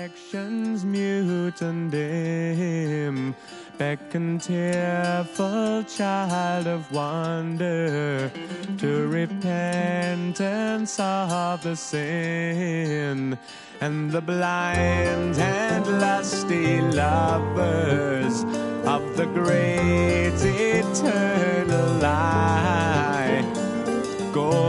affections mute and dim, beckon tearful child of wonder to repentance of the sin, and the blind and lusty lovers of the great eternal lie go